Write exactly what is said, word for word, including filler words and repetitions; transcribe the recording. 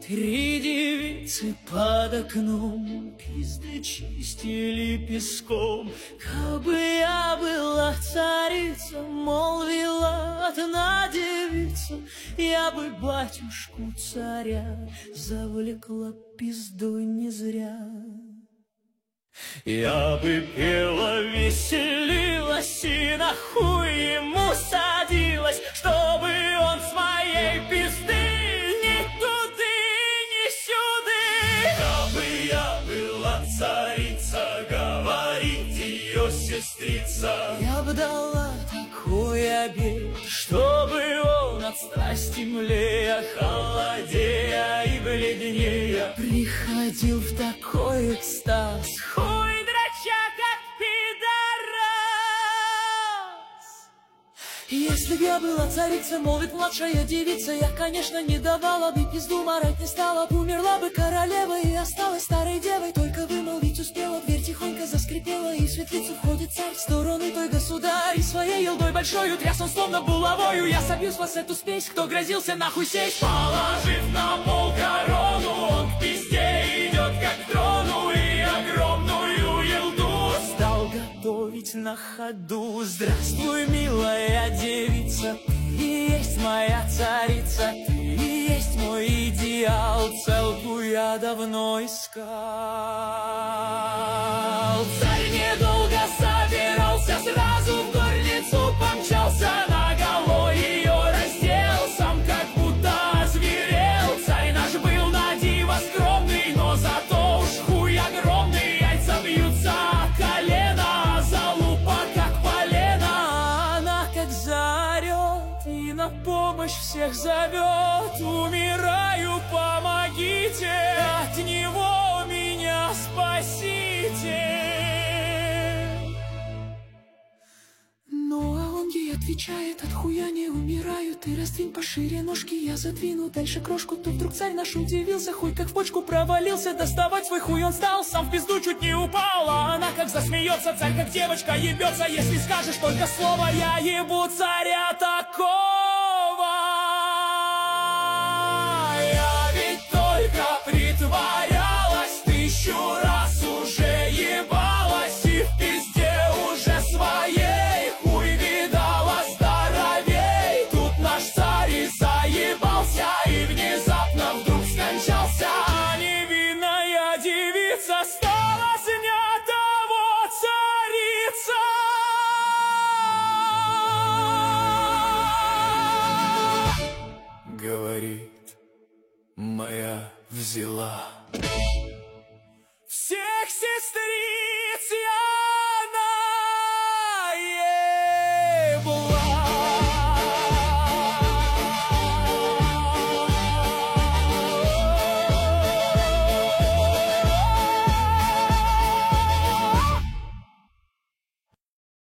Три девицы под окном пизды чистили песком. Кабы я была царица, молвила одна девица, я бы батюшку царя завлекла пиздой не зря. Я бы пела, веселилась и на хуй ему садилась, чтобы он с моей пизды ни туды, ни сюды. Кабы я была царица, говорит ее сестрица, я бы дала такой обед, чтобы он от страсти млея, холодея и бледнея, приходил в такой экстаз, хуй драча, как пидорас. Если б я была царица, молвит младшая девица, я, конечно, не давала бы пизду, марать не стала б, умерла бы королева и осталась старой девой. Только вымолвить успела, дверь тихонько заскрипела, и в светлицу входит царь в сторону той государь. И своей елдой большою тряс он словно булавою: я собью с вас эту спесь, кто грозился нахуй сесть. Положив на пол корону, он к пизде идет как к трону, и огромную елду стал готовить на ходу. Здравствуй, милая девица, ты и есть моя царица, ты и есть мой идеал, целку я давно искал. Царь недолго собирался, сразу в горницу помчался, наголо ее раздел, сам как будто озверел. Царь наш был на диво скромный, но зато уж хуй огромный, яйца бьются от колена, а залупа как полено. Она как заорет и на помощь всех зовет: умираю, помогите, от него меня спасите. Ну а он ей отвечает: от хуя не умираю, ты раздвинь пошире ножки, я задвину дальше крошку. Тут вдруг царь наш удивился, хуй как в почку провалился, доставать свой хуй он стал, сам в пизду чуть не упал. А она как засмеется, царь как девочка ебется: если скажешь только слово, я ебу царя такого. Я ведь только притворялась, тысячу раз уже ебалась, и в пизде уже своей хуй видала здоровей. Тут наш царь и заебался, и внезапно вдруг скончался, а невинная девица стала с дня того царица. Говорит, моя взяла всех сестричек.